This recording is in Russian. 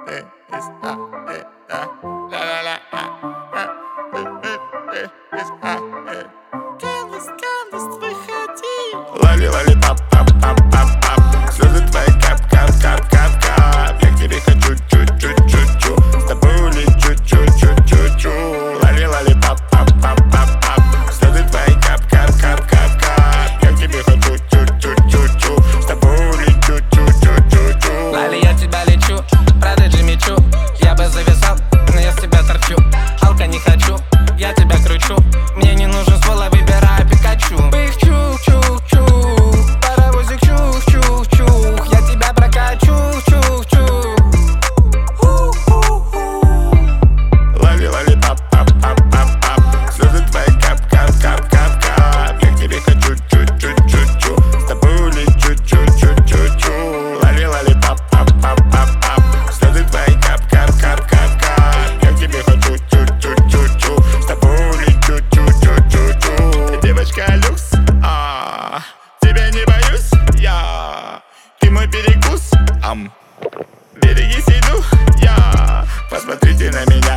Лови, лови, пап, пап, пап, пап, пап. Слезы твои кап, кап, кап, кап, кап. Я к тебе хочу чу-чу-чу-чу. С тобой улечу чу-чу-чу-чу. Лови, лови, пап, пап, пап, пап, пап. Слезы твои кап, кап, кап, кап, кап. Я к тебе хочу чу-чу-чу-чу. С тобой улечу чу-чу-чу-чу. Лали, я тебя лечу, продажи мечу. Я бы зависал, но я с тебя торчу. Алка не хочу, я тебя кручу. Мне не нужен ствол, а выбираю Пикачу. Пых, чух, чух, чух. Паровозик, чух, чух, чух. Я тебя прокачу, чух, чух. Лови, лови, пап, пап, пап, пап, пап. Слезы твои кап, кап, кап, кап, кап. Я к тебе хочу чу-чу-чу-чу. С тобой улечу чу-чу-чу-чу. Лови, лови, пап, пап, пап, пап, пап. Слезы твои кап, кап, кап, кап, кап. Я к тебе хочу чу-чу-чу-чу. С тобой улечу чу-чу-чу-чу. Девочка люкс, тебя не боюсь я. Ты мой перекус, берегись, иду я. Посмотрите на меня.